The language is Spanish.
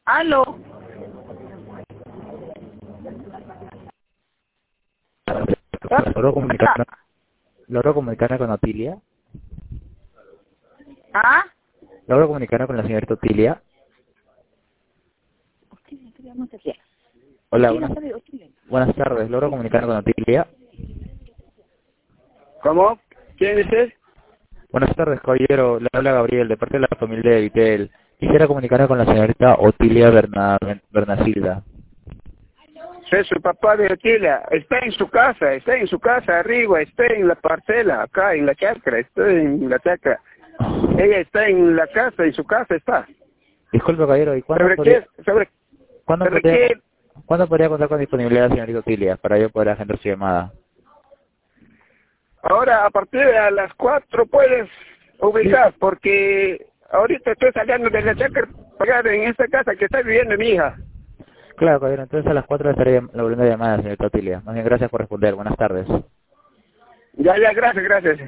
Aló. ¿Logro comunicarme con Otilia? ¿Ah? ¿Logro comunicarme con la señorita Otilia? Hola, buenas tardes. ¿Logro comunicarme con Otilia? ¿Cómo? ¿Quién dices? Buenas tardes, caballero. Le habla Gabriel, de parte de la familia de Vitel. Quisiera comunicarme con la señorita Otilia Bernasilda. Soy su papá de Otilia. Está en su casa arriba, está en la parcela, acá en la chacra, estoy en la chacra. Ella está en la casa, en su casa está. Disculpe, caballero, ¿y cuándo podría contar con disponibilidad de la señorita Otilia para yo poder agendar su llamada? Ahora, a partir de las 4 puedes ubicar, porque ahorita estoy saliendo de la chacra pagada en esta casa que está viviendo mi hija. Claro, caballero, entonces a las 4 estaré volviendo a llamar a la señorita Otilia. Más bien, gracias por responder. Buenas tardes. Ya, gracias.